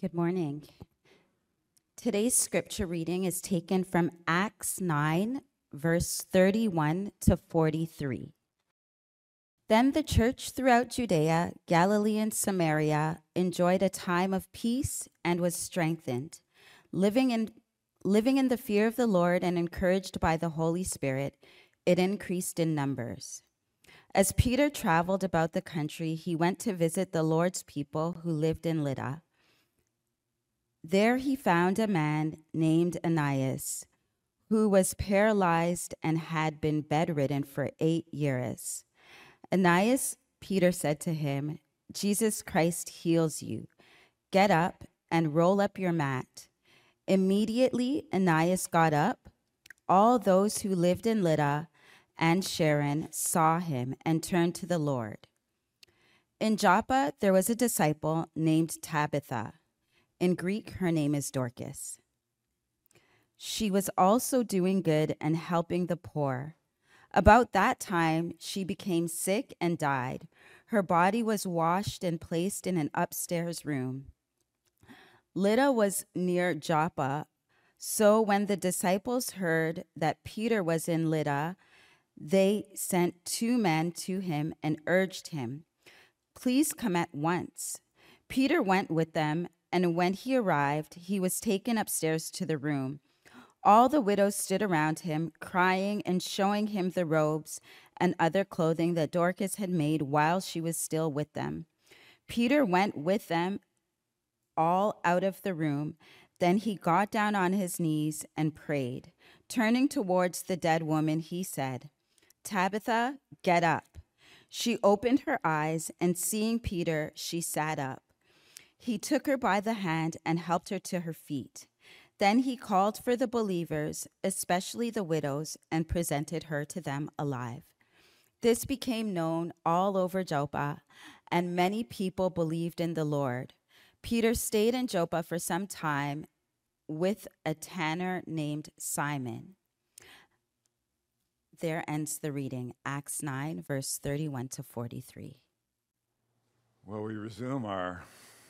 Good morning. Today's scripture reading is taken from Acts 9, verse 31 to 43. Then the church throughout Judea, Galilee, and Samaria enjoyed a time of peace and was strengthened, living in the fear of the Lord and encouraged by the Holy Spirit. It increased in numbers. As Peter traveled about the country, he went to visit the Lord's people who lived in Lydda. There he found a man named Aeneas, who was paralyzed and had been bedridden for 8 years. Aeneas, Peter said to him, "Jesus Christ heals you. Get up and roll up your mat." Immediately Aeneas got up. All those who lived in Lydda and Sharon saw him and turned to the Lord. In Joppa there was a disciple named Tabitha. In Greek, her name is Dorcas. She was also doing good and helping the poor. About that time, she became sick and died. Her body was washed and placed in an upstairs room. Lydda was near Joppa, so when the disciples heard that Peter was in Lydda, they sent 2 men to him and urged him, "Please come at once." Peter went with them, and when he arrived, he was taken upstairs to the room. All the widows stood around him, crying and showing him the robes and other clothing that Dorcas had made while she was still with them. Peter went with them all out of the room. Then he got down on his knees and prayed. Turning towards the dead woman, he said, "Tabitha, get up." She opened her eyes, and seeing Peter, she sat up. He took her by the hand and helped her to her feet. Then he called for the believers, especially the widows, and presented her to them alive. This became known all over Joppa, and many people believed in the Lord. Peter stayed in Joppa for some time with a tanner named Simon. There ends the reading, Acts 9, verse 31 to 43. Well, we resume our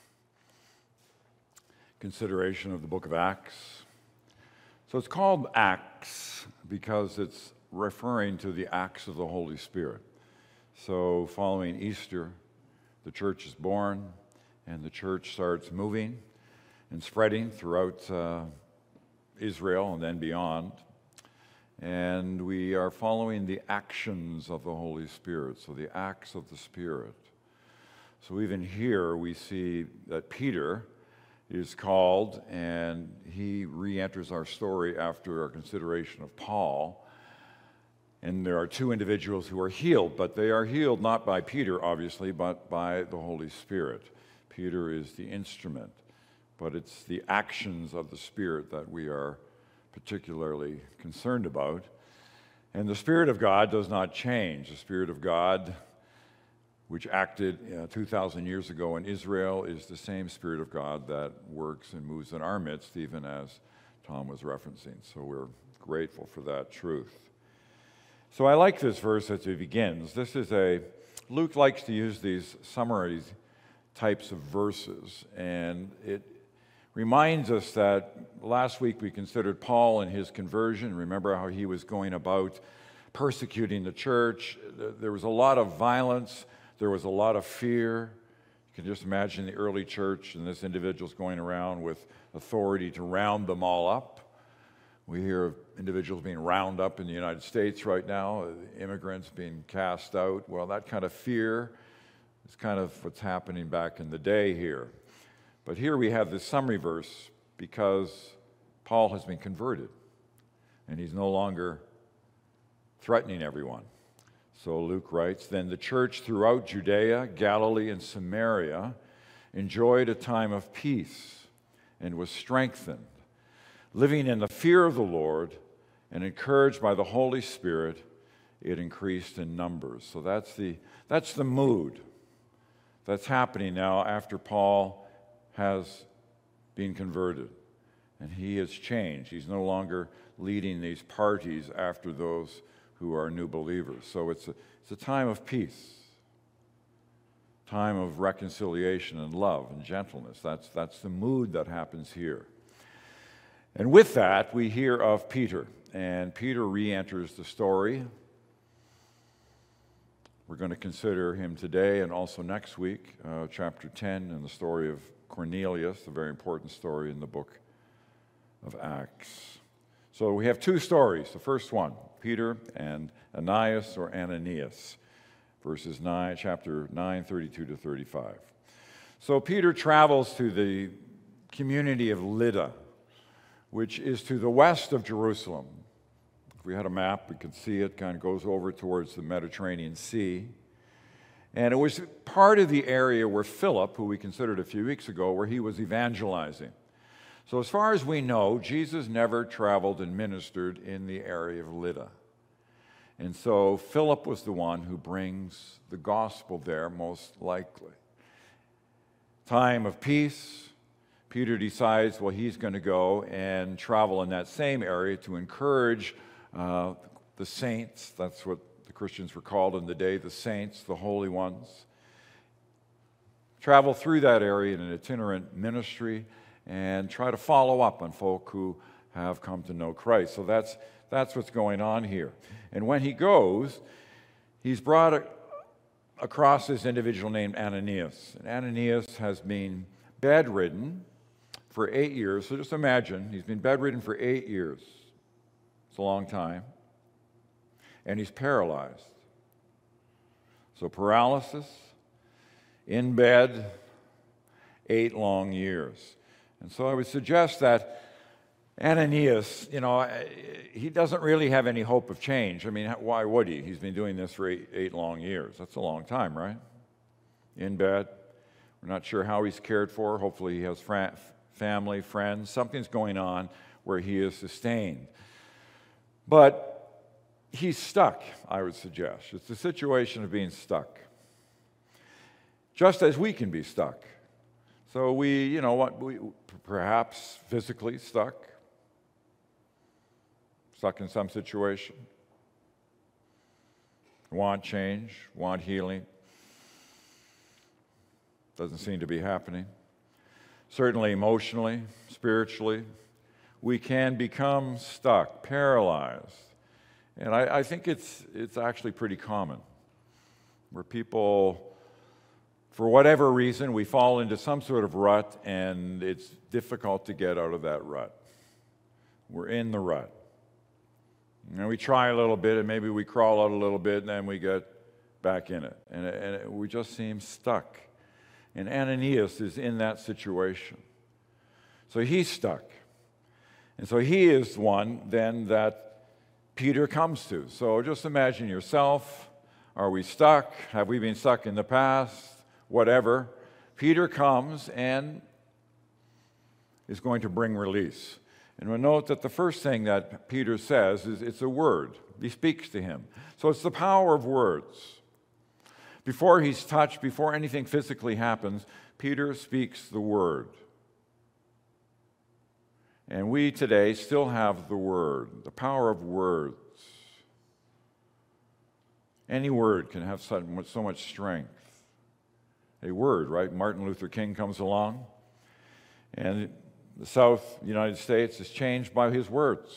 consideration of the book of Acts. So it's called Acts because it's referring to the acts of the Holy Spirit. So following Easter, the church is born, and the church starts moving and spreading throughout Israel and then beyond. And we are following the actions of the Holy Spirit, so the acts of the Spirit. So even here we see that Peter is called, and he re-enters our story after our consideration of Paul. And there are 2 individuals who are healed, but they are healed not by Peter, obviously, but by the Holy Spirit. Peter is the instrument, but it's the actions of the Spirit that we are particularly concerned about. And the Spirit of God does not change. The Spirit of God, which acted 2,000 years ago in Israel, is the same Spirit of God that works and moves in our midst, even as Tom was referencing. So we're grateful for that truth. So I like this verse as it begins. Luke likes to use these summary types of verses, and it reminds us that last week we considered Paul and his conversion. Remember how he was going about persecuting the church. There was a lot of violence. There was a lot of fear. You can just imagine the early church and this individual's going around with authority to round them all up. We hear of individuals being round up in the United States right now, immigrants being cast out. Well, that kind of fear is kind of what's happening back in the day here. But here we have this summary verse because Paul has been converted, and he's no longer threatening everyone. So Luke writes, "Then the church throughout Judea, Galilee, and Samaria enjoyed a time of peace and was strengthened, living in the fear of the Lord and encouraged by the Holy Spirit, it increased in numbers." So that's the mood that's happening now after Paul has been converted. And he has changed. He's no longer leading these parties after those who are new believers. So it's a time of peace, time of reconciliation and love and gentleness. That's the mood that happens here. And with that, we hear of Peter, and Peter re-enters the story. We're going to consider him today and also next week, chapter 10, and the story of Cornelius, a very important story in the book of Acts. So we have two stories. The first one, Peter and Ananias or Ananias, chapter 9, 32 to 35. So Peter travels to the community of Lydda, which is to the west of Jerusalem. If we had a map, we could see it kind of goes over towards the Mediterranean Sea. And it was part of the area where Philip, who we considered a few weeks ago, where he was evangelizing. So as far as we know, Jesus never traveled and ministered in the area of Lydda. And so Philip was the one who brings the gospel there, most likely. Time of peace, Peter decides, well, he's going to go and travel in that same area to encourage the saints. That's what the Christians were called in the day, the saints, the holy ones. Travel through that area in an itinerant ministry and try to follow up on folk who have come to know Christ. So that's what's going on here. And when he goes, he's brought across this individual named Ananias. And Ananias has been bedridden for 8 years. So just imagine, he's been bedridden for 8 years. It's a long time. And he's paralyzed. So paralysis, in bed, 8 long years. And so I would suggest that Ananias, he doesn't really have any hope of change. I mean, why would he? He's been doing this for 8 long years. That's a long time, right? In bed. We're not sure how he's cared for. Hopefully he has family, friends. Something's going on where he is sustained. But he's stuck, I would suggest. It's the situation of being stuck. Just as we can be stuck. So we perhaps physically stuck in some situation, want change, want healing. Doesn't seem to be happening. Certainly emotionally, spiritually, we can become stuck, paralyzed. And I think it's actually pretty common, where people, for whatever reason, we fall into some sort of rut, and it's difficult to get out of that rut. We're in the rut. And we try a little bit, and maybe we crawl out a little bit, and then we get back in it. And we just seem stuck. And Ananias is in that situation. So he's stuck. And so he is one, then, that Peter comes to. So just imagine yourself. Are we stuck? Have we been stuck in the past? Whatever. Peter comes and is going to bring release. And we'll note that the first thing that Peter says is it's a word. He speaks to him. So it's the power of words. Before he's touched, before anything physically happens, Peter speaks the word. And we today still have the word, the power of words. Any word can have so much strength. A word, right? Martin Luther King comes along, and the South United States is changed by his words.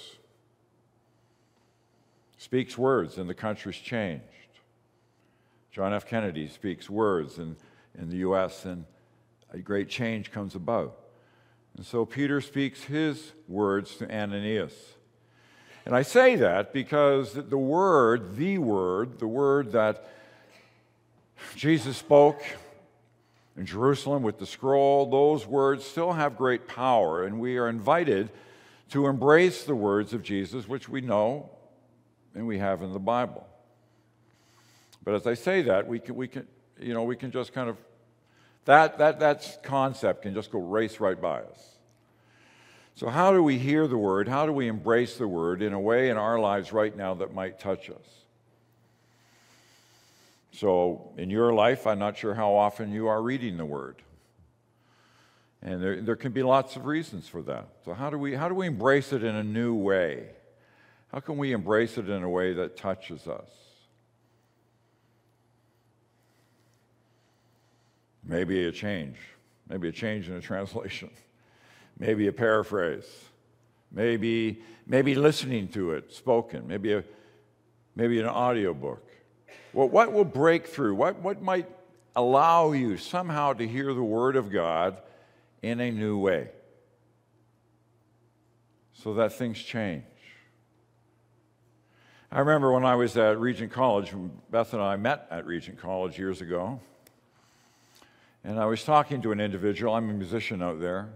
Speaks words, and the country's changed. John F. Kennedy speaks words in the U.S., and a great change comes about. And so Peter speaks his words to Ananias. And I say that because the word that Jesus spoke in Jerusalem with the scroll, those words still have great power, and we are invited to embrace the words of Jesus, which we know and we have in the Bible. But as I say that, we can just kind of that concept can just go race right by us. So how do we hear the word? How do we embrace the word in a way in our lives right now that might touch us? So in your life, I'm not sure how often you are reading the word. And there can be lots of reasons for that. So how do we embrace it in a new way? How can we embrace it in a way that touches us? maybe a change in a translation, maybe a paraphrase, maybe listening to it spoken, maybe an audiobook. Well, what will break through? What might allow you somehow to hear the Word of God in a new way so that things change? I remember when I was at Regent College, Beth and I met at Regent College years ago, and I was talking to an individual. I'm a musician out there.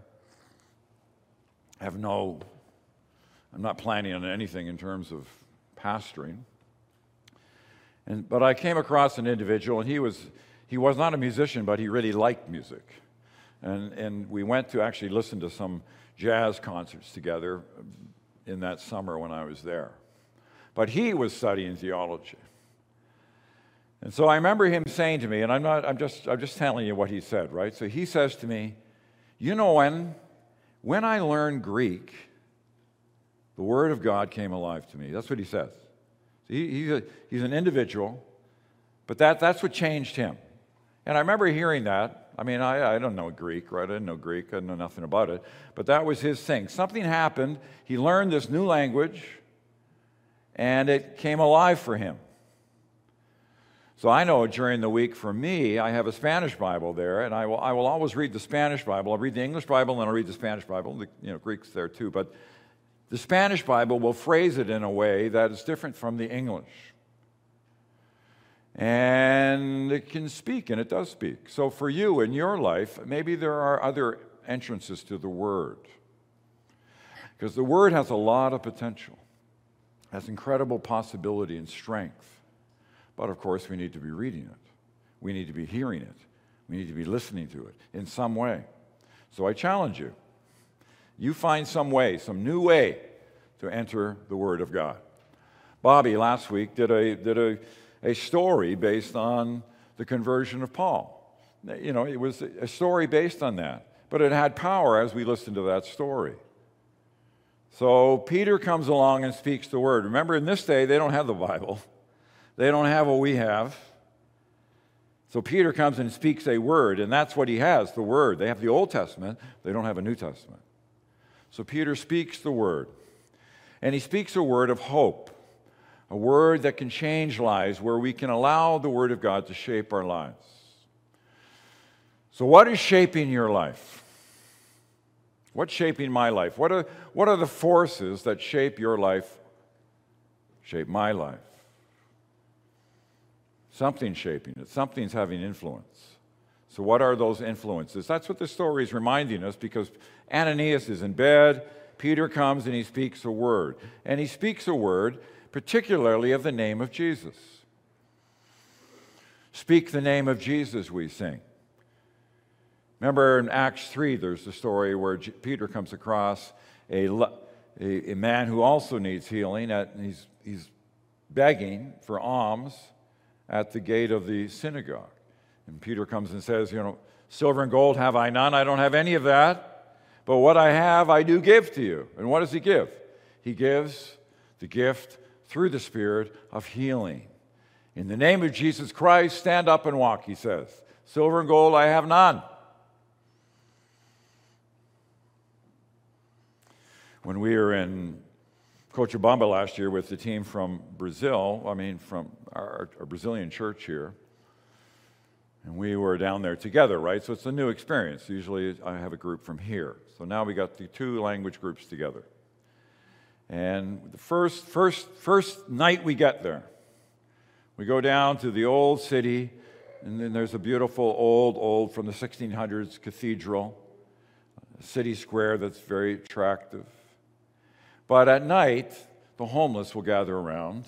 I'm not planning on anything in terms of pastoring. But I came across an individual, and he was not a musician, but he really liked music. And we went to actually listen to some jazz concerts together in that summer when I was there. But he was studying theology. And so I remember him saying to me, and I'm just telling you what he said, right? So he says to me, you know, when I learned Greek, the Word of God came alive to me. That's what he says. He's an individual, but that's what changed him. And I remember hearing that. I mean, I don't know Greek, right? I didn't know Greek. I know nothing about it. But that was his thing. Something happened. He learned this new language, and it came alive for him. So I know during the week for me, I have a Spanish Bible there, and I will always read the Spanish Bible. I'll read the English Bible, and then I'll read the Spanish Bible. Greek's there too. But the Spanish Bible will phrase it in a way that is different from the English. And it can speak, and it does speak. So for you in your life, maybe there are other entrances to the Word. Because the Word has a lot of potential, has incredible possibility and strength. But of course, we need to be reading it. We need to be hearing it. We need to be listening to it in some way. So I challenge you. You find some way, some new way to enter the Word of God. Bobby last week did a story based on the conversion of Paul. You know, it was a story based on that, but it had power as we listened to that story. So Peter comes along and speaks the Word. Remember, in this day, they don't have the Bible. They don't have what we have. So Peter comes and speaks a word, and that's what he has, the Word. They have the Old Testament. They don't have a New Testament. So Peter speaks the Word. And he speaks a word of hope, a word that can change lives, where we can allow the Word of God to shape our lives. So what is shaping your life? What's shaping my life? What are the forces that shape your life, shape my life? Something's shaping it. Something's having influence. So what are those influences? That's what the story is reminding us, because Ananias is in bed. Peter comes and he speaks a word. And he speaks a word particularly of the name of Jesus. Speak the name of Jesus, we sing. Remember in Acts 3, there's the story where Peter comes across a man who also needs healing. He's begging for alms at the gate of the synagogue. And Peter comes and says, silver and gold have I none. I don't have any of that. But what I have, I do give to you. And what does he give? He gives the gift through the Spirit of healing. In the name of Jesus Christ, stand up and walk, he says. Silver and gold I have none. When we were in Cochabamba last year with the team from Brazil, from our Brazilian church here, and we were down there together, right? So it's a new experience. Usually I have a group from here. So now we got the two language groups together. And the first night we get there, we go down to the old city, and then there's a beautiful old from the 1600s cathedral, a city square that's very attractive. But at night, the homeless will gather around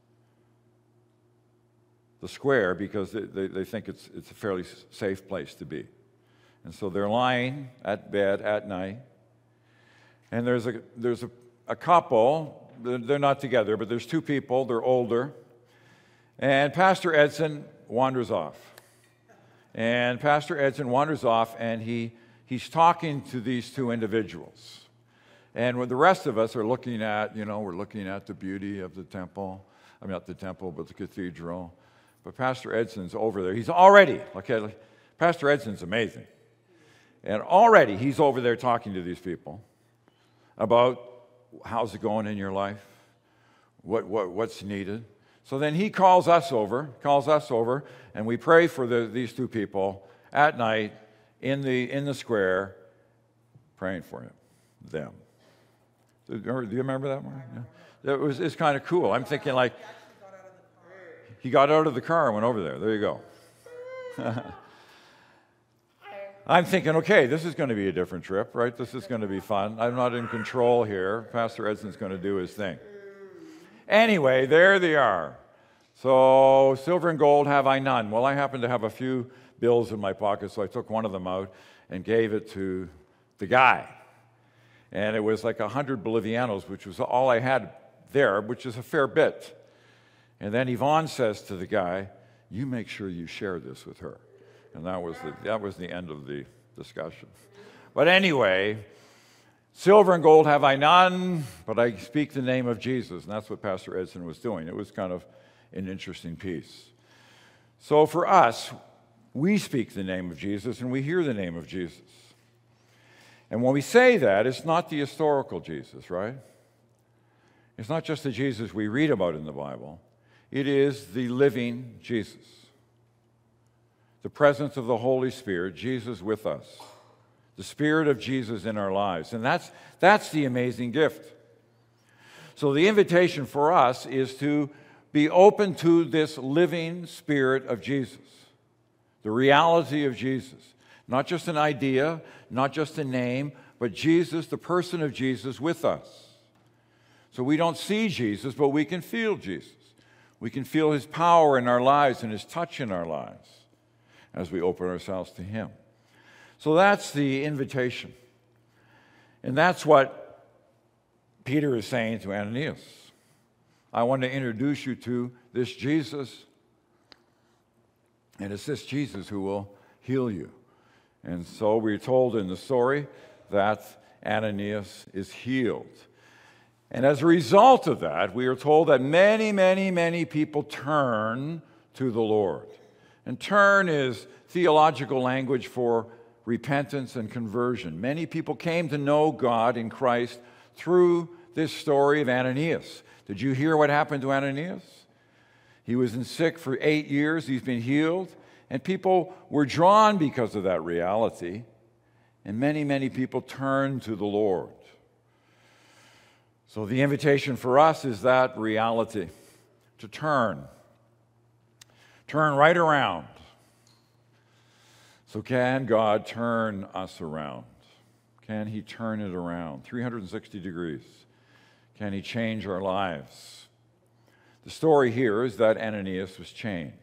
the square because they think it's a fairly safe place to be. And so they're lying at bed at night. And there's a couple, they're not together, but there's two people, they're older. And Pastor Edson wanders off. And Pastor Edson wanders off, and he's talking to these two individuals. And when the rest of us are looking at, we're looking at the beauty of the temple. Not the temple, but the cathedral. But Pastor Edson's over there. He's already, Pastor Edson's amazing. And already he's over there talking to these people about how's it going in your life, what's needed. So then he calls us over, and we pray for these two people at night in the square, praying for them. Do you remember that one? Yeah. It's kind of cool. I'm thinking like, he got out of the car and went over there. There you go. I'm thinking, okay, this is going to be a different trip, right? This is going to be fun. I'm not in control here. Pastor Edson's going to do his thing. Anyway, there they are. So, silver and gold have I none. Well, I happen to have a few bills in my pocket, so I took one of them out and gave it to the guy. And it was like 100 Bolivianos, which was all I had there, which is a fair bit. And then Yvonne says to the guy, you make sure you share this with her. And that was the end of the discussion. But anyway, silver and gold have I none, but I speak the name of Jesus. And that's what Pastor Edson was doing. It was kind of an interesting piece. So for us, we speak the name of Jesus and we hear the name of Jesus. And when we say that, it's not the historical Jesus, right? It's not just the Jesus we read about in the Bible. It is the living Jesus. The presence of the Holy Spirit, Jesus with us. The Spirit of Jesus in our lives. And that's the amazing gift. So the invitation for us is to be open to this living Spirit of Jesus. The reality of Jesus. Not just an idea, not just a name, but Jesus, the person of Jesus with us. So we don't see Jesus, but we can feel Jesus. We can feel his power in our lives and his touch in our lives as we open ourselves to him. So that's the invitation. And that's what Peter is saying to Ananias. I want to introduce you to this Jesus, and it's this Jesus who will heal you. And so we're told in the story that Ananias is healed. And as a result of that, we are told that many, many, many people turn to the Lord. And turn is theological language for repentance and conversion. Many people came to know God in Christ through this story of Ananias. Did you hear what happened to Ananias? He was sick for 8 years. He's been healed. And people were drawn because of that reality. And many, many people turned to the Lord. So the invitation for us is that reality, to turn. Turn right around. So can God turn us around? Can he turn it around 360 degrees? Can he change our lives? The story here is that Ananias was changed.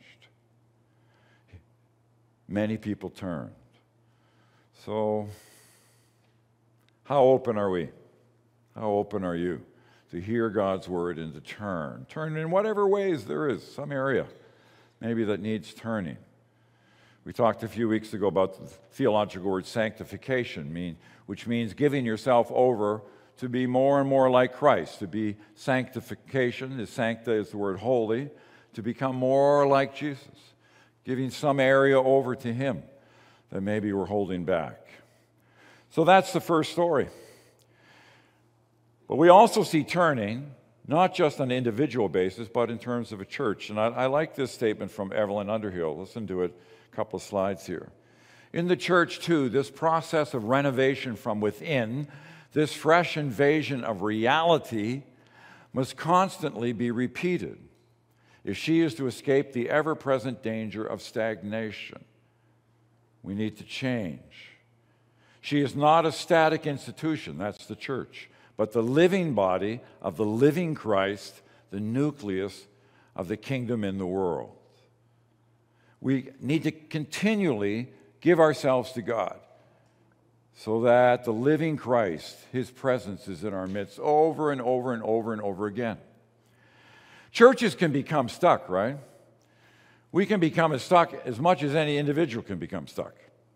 Many people turned. So how open are we? How open are you to hear God's word and to turn? Turn in whatever ways there is, some area maybe that needs turning. We talked a few weeks ago about the theological word sanctification, which means giving yourself over to be more and more like Christ. To be sanctification, sancta is the word holy, to become more like Jesus. Giving some area over to him that maybe we're holding back. So that's the first story. But we also see turning, not just on an individual basis, but in terms of a church. And I like this statement from Evelyn Underhill. Listen to it, a couple of slides here. In the church, too, this process of renovation from within, this fresh invasion of reality, must constantly be repeated if she is to escape the ever-present danger of stagnation. We need to change. She is not a static institution, that's the church, but the living body of the living Christ, the nucleus of the kingdom in the world. We need to continually give ourselves to God so that the living Christ, his presence is in our midst over and over and over and over again. Churches can become stuck, right? We can become stuck as much as any individual can become stuck.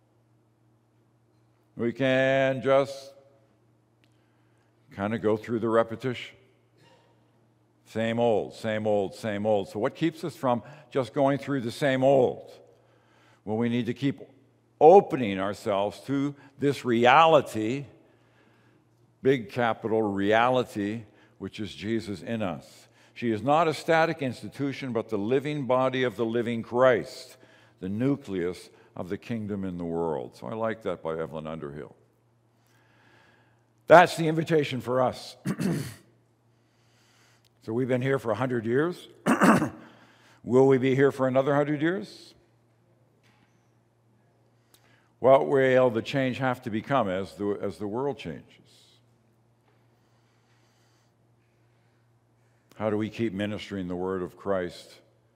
We can just kind of go through the repetition. Same old, same old, same old. So what keeps us from just going through the same old? Well, we need to keep opening ourselves to this reality, big capital reality, which is Jesus in us. She is not a static institution, but the living body of the living Christ, the nucleus of the kingdom in the world. So I like that by Evelyn Underhill. That's the invitation for us. So we've been here for 100 years. Will we be here for another 100 years? What will the change have to become as the world changes? How do we keep ministering the word of Christ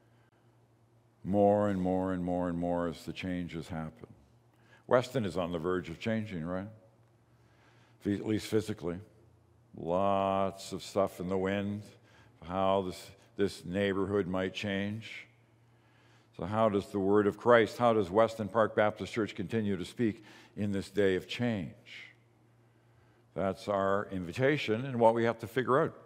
more and more and more and more as the changes happen? Weston is on the verge of changing, right? At least physically. Lots of stuff in the wind, how this neighborhood might change. So how does the word of Christ, how does Weston Park Baptist Church continue to speak in this day of change? That's our invitation and what we have to figure out.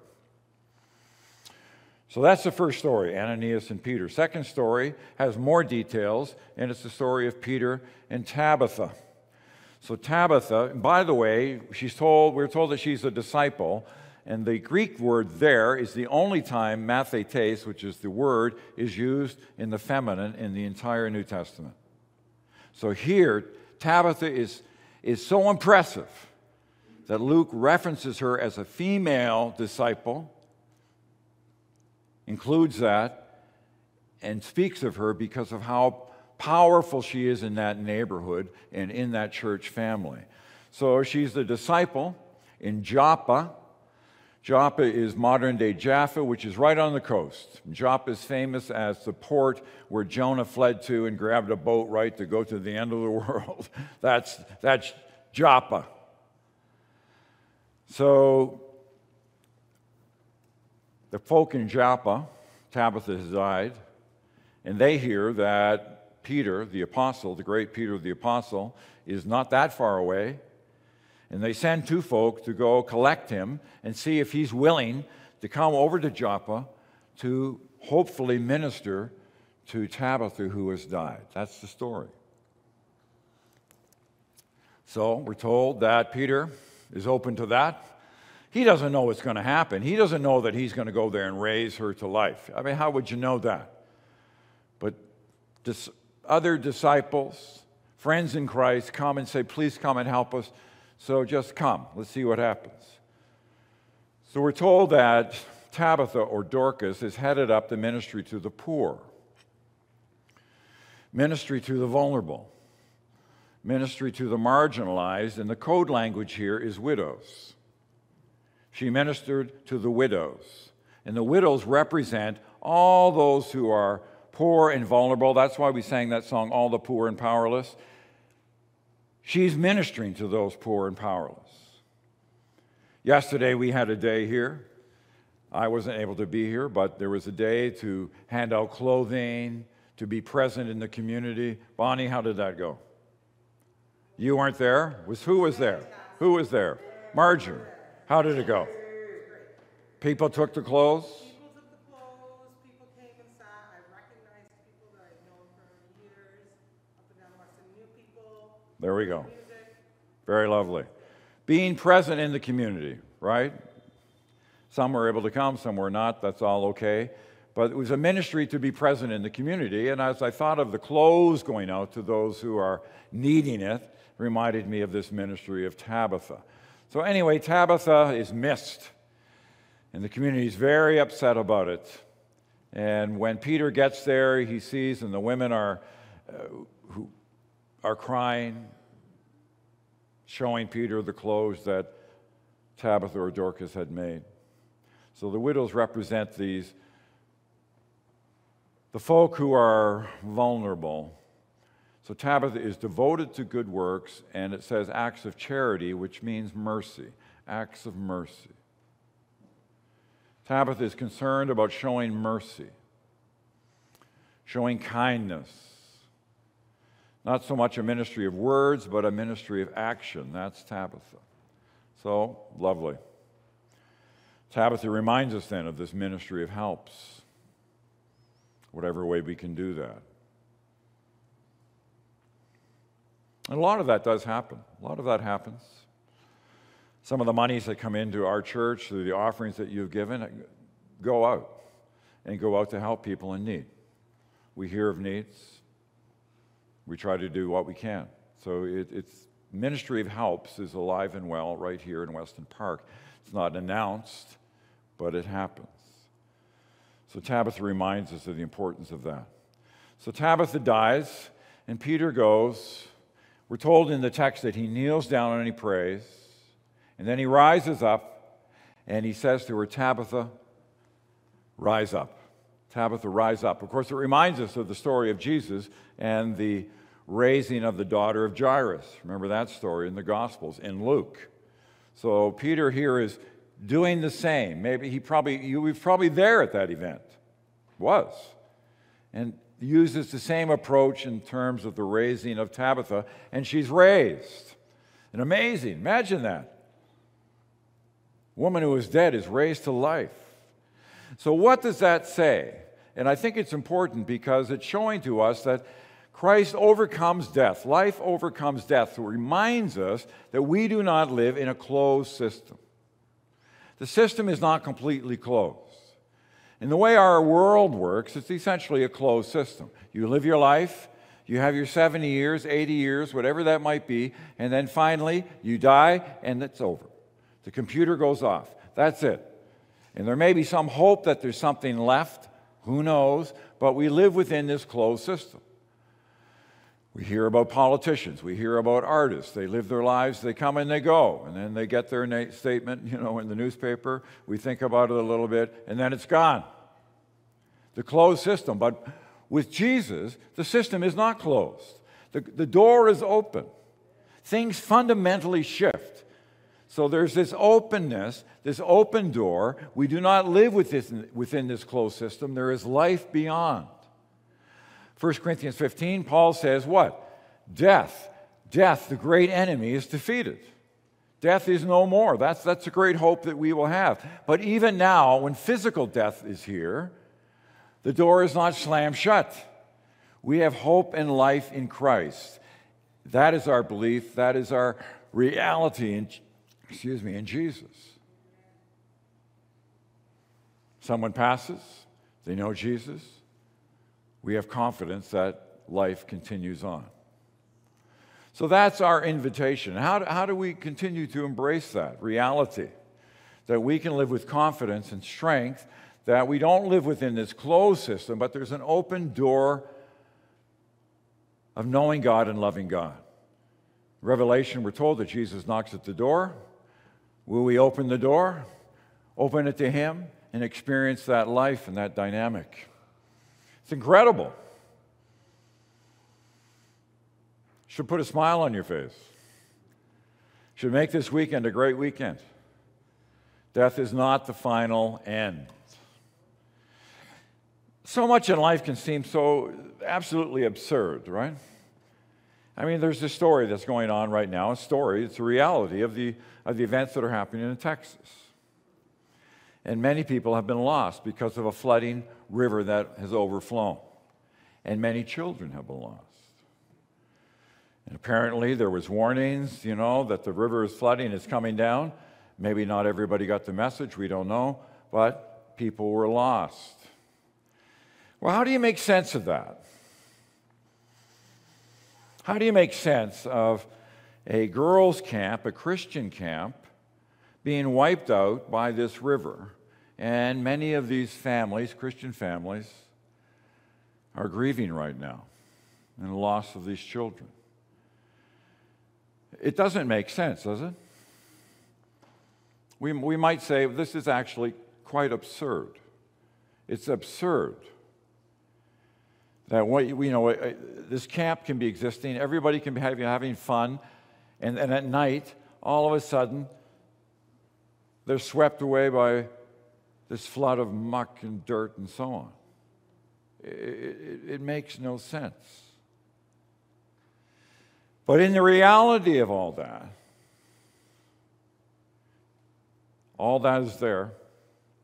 So that's the first story, Ananias and Peter. Second story has more details, and it's the story of Peter and Tabitha. So Tabitha, by the way, we're told that she's a disciple, and the Greek word there is the only time mathetes, which is the word, is used in the feminine in the entire New Testament. So here, Tabitha is so impressive that Luke references her as a female disciple, includes that, and speaks of her because of how powerful she is in that neighborhood and in that church family. So she's the disciple in Joppa. Joppa is modern-day Jaffa, which is right on the coast. Joppa is famous as the port where Jonah fled to and grabbed a boat, right, to go to the end of the world. That's Joppa. So the folk in Joppa, Tabitha has died, and they hear that Peter, the apostle, the great Peter the apostle, is not that far away. And they send two folk to go collect him and see if he's willing to come over to Joppa to hopefully minister to Tabitha who has died. That's the story. So we're told that Peter is open to that. He doesn't know what's going to happen. He doesn't know that he's going to go there and raise her to life. I mean, how would you know that? But other disciples, friends in Christ, come and say, please come and help us. So just come. Let's see what happens. So we're told that Tabitha, or Dorcas, has headed up the ministry to the poor, ministry to the vulnerable, ministry to the marginalized, and the code language here is widows. She ministered to the widows, and the widows represent all those who are poor and vulnerable. That's why we sang that song, All the Poor and Powerless. She's ministering to those poor and powerless. Yesterday we had a day here. I wasn't able to be here, but there was a day to hand out clothing, to be present in the community. Bonnie, how did that go? You weren't there? Who was there? Who was there? Marjorie. How did it go? People took the clothes? People took the clothes. People came and sat. I recognized people that I've known for years. Up and down Weston, new people. There we go. Music. Very lovely. Being present in the community, right? Some were able to come, some were not. That's all okay. But it was a ministry to be present in the community. And as I thought of the clothes going out to those who are needing it, reminded me of this ministry of Tabitha. So anyway, Tabitha is missed, and the community is very upset about it. And when Peter gets there, he sees, and the women are crying, showing Peter the clothes that Tabitha or Dorcas had made. So the widows represent the folk who are vulnerable. So Tabitha is devoted to good works, and it says acts of charity, which means mercy, acts of mercy. Tabitha is concerned about showing mercy, showing kindness. Not so much a ministry of words, but a ministry of action. That's Tabitha. So, lovely. Tabitha reminds us then of this ministry of helps, whatever way we can do that. And a lot of that does happen. A lot of that happens. Some of the monies that come into our church through the offerings that you've given go out to help people in need. We hear of needs. We try to do what we can. So it's Ministry of Helps is alive and well right here in Weston Park. It's not announced, but it happens. So Tabitha reminds us of the importance of that. So Tabitha dies, and Peter goes. We're told in the text that he kneels down and he prays, and then he rises up, and he says to her, Tabitha, rise up. Tabitha, rise up. Of course, it reminds us of the story of Jesus and the raising of the daughter of Jairus. Remember that story in the Gospels, in Luke. So Peter here is doing the same. Maybe he was probably there at that event. Was. And uses the same approach in terms of the raising of Tabitha, and she's raised. And amazing. Imagine that. A woman who was dead is raised to life. So what does that say? And I think it's important because it's showing to us that Christ overcomes death. Life overcomes death. So it reminds us that we do not live in a closed system. The system is not completely closed. In the way our world works, it's essentially a closed system. You live your life, you have your 70 years, 80 years, whatever that might be, and then finally you die and it's over. The computer goes off. That's it. And there may be some hope that there's something left, who knows, but we live within this closed system. We hear about politicians. We hear about artists. They live their lives. They come and they go. And then they get their statement, in the newspaper. We think about it a little bit, and then it's gone. The closed system. But with Jesus, the system is not closed. The door is open. Things fundamentally shift. So there's this openness, this open door. We do not live within this closed system. There is life beyond. 1 Corinthians 15, Paul says what? Death, the great enemy, is defeated. Death is no more. That's a great hope that we will have. But even now, when physical death is here, the door is not slammed shut. We have hope and life in Christ. That is our belief. That is our reality in Jesus. Someone passes. They know Jesus. We have confidence that life continues on. So that's our invitation. How do we continue to embrace that reality? That we can live with confidence and strength, that we don't live within this closed system, but there's an open door of knowing God and loving God. Revelation, we're told that Jesus knocks at the door. Will we open the door, open it to Him, and experience that life and that dynamic? It's incredible. Should put a smile on your face. Should make this weekend a great weekend. Death is not the final end. So much in life can seem so absolutely absurd, right? I mean, there's this story that's going on right now, it's a reality of the events that are happening in Texas. And many people have been lost because of a flooding river that has overflown. And many children have been lost. And apparently there was warnings, that the river is flooding, it's coming down. Maybe not everybody got the message, we don't know, but people were lost. Well, how do you make sense of that? How do you make sense of a girls' camp, a Christian camp, being wiped out by this river? And many of these families, Christian families, are grieving right now in the loss of these children. It doesn't make sense, does it? We might say this is actually quite absurd. It's absurd that this camp can be existing, everybody can be having fun, and at night, all of a sudden, they're swept away by this flood of muck and dirt and so on. It makes no sense. But in the reality of all that is there,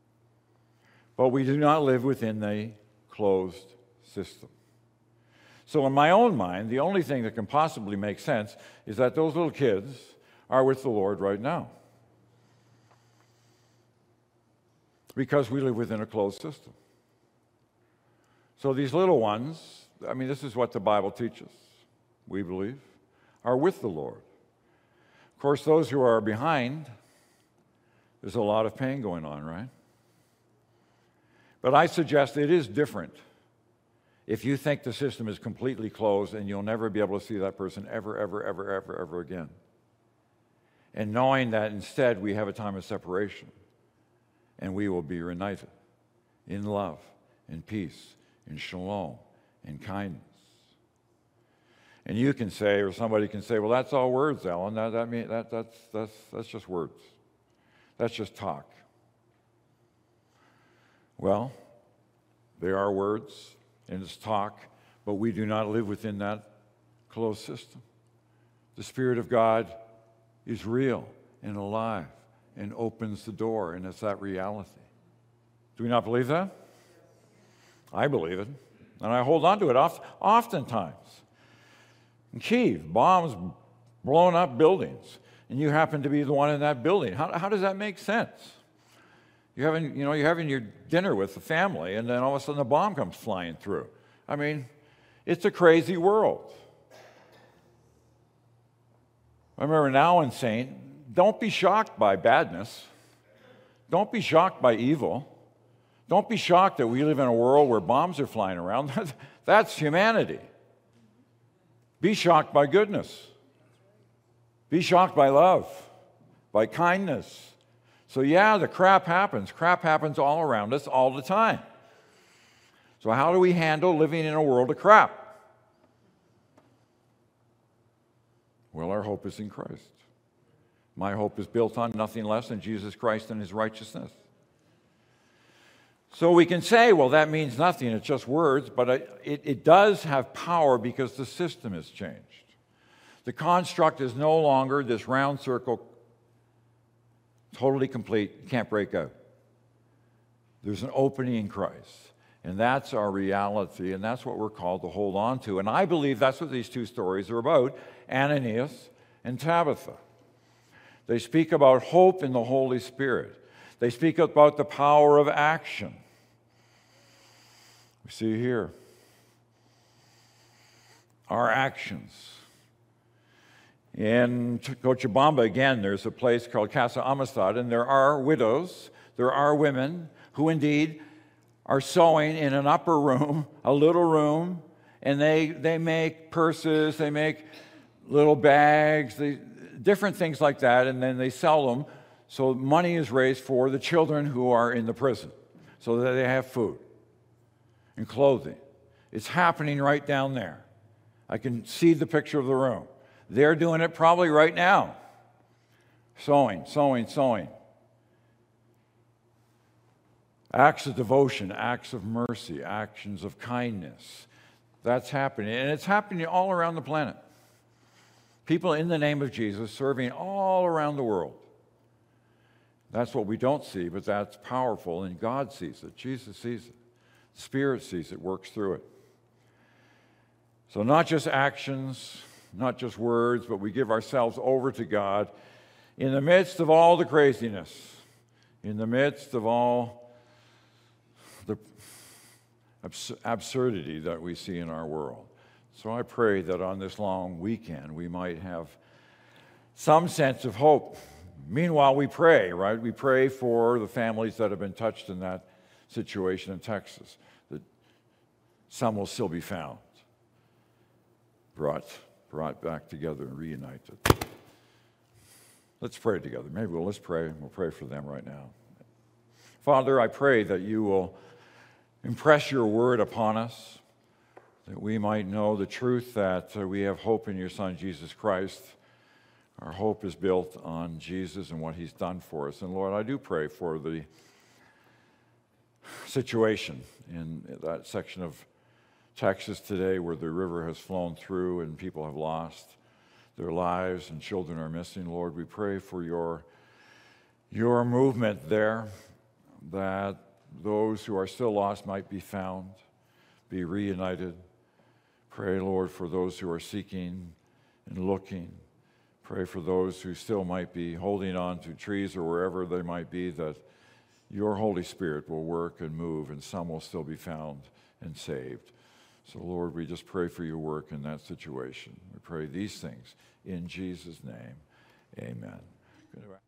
but we do not live within the closed system. So in my own mind, the only thing that can possibly make sense is that those little kids are with the Lord right now. Because we live within a closed system. So these little ones, I mean, this is what the Bible teaches, we believe, are with the Lord. Of course, those who are behind, there's a lot of pain going on, right? But I suggest it is different if you think the system is completely closed and you'll never be able to see that person ever again. And knowing that instead we have a time of separation and we will be reunited in love, in peace, in shalom, in kindness. And you can say, or somebody can say, well, that's all words, Alan. That's just words. That's just talk. Well, they are words and it's talk, but we do not live within that closed system. The Spirit of God is real and alive and opens the door, and it's that reality. Do we not believe that? I believe it, and I hold on to it oftentimes. In Kyiv, bombs blowing up buildings, and you happen to be the one in that building. How does that make sense? You're having your dinner with the family, and then all of a sudden a bomb comes flying through. I mean, it's a crazy world. I remember now in saying, don't be shocked by badness. Don't be shocked by evil. Don't be shocked that we live in a world where bombs are flying around. That's humanity. Be shocked by goodness. Be shocked by love, by kindness. So yeah, the crap happens. Crap happens all around us all the time. So how do we handle living in a world of crap? Well, our hope is in Christ. My hope is built on nothing less than Jesus Christ and his righteousness. So we can say, well, that means nothing, it's just words, but it does have power because the system has changed. The construct is no longer this round circle, totally complete, can't break out. There's an opening in Christ, and that's our reality, and that's what we're called to hold on to. And I believe that's what these two stories are about, Ananias and Tabitha. They speak about hope in the Holy Spirit. They speak about the power of action. We see here our actions. In Cochabamba, again, there's a place called Casa Amistad, and there are widows, there are women who indeed are sewing in an upper room, a little room, and they make purses, they make little bags, different things like that, and then they sell them. So money is raised for the children who are in the prison so that they have food and clothing. It's happening right down there. I can see the picture of the room. They're doing it probably right now. Sewing. Acts of devotion, acts of mercy, actions of kindness. That's happening. And it's happening all around the planet. People in the name of Jesus serving all around the world. That's what we don't see, but that's powerful, and God sees it. Jesus sees it. The Spirit sees it, works through it. So not just actions, not just words, but we give ourselves over to God in the midst of all the craziness, in the midst of all the absurdity that we see in our world. So I pray that on this long weekend we might have some sense of hope. Meanwhile, we pray, right? We pray for the families that have been touched in that situation in Texas, that some will still be found, brought back together and reunited. Let's pray together. Let's pray, and we'll pray for them right now. Father, I pray that you will impress your word upon us, that we might know the truth that we have hope in your Son, Jesus Christ. Our hope is built on Jesus and what he's done for us. And Lord, I do pray for the situation in that section of Texas today where the river has flown through and people have lost their lives and children are missing. Lord, we pray for your movement there, that those who are still lost might be found, be reunited. Pray, Lord, for those who are seeking and looking. Pray for those who still might be holding on to trees or wherever they might be, that your Holy Spirit will work and move, and some will still be found and saved. So, Lord, we just pray for your work in that situation. We pray these things in Jesus' name. Amen.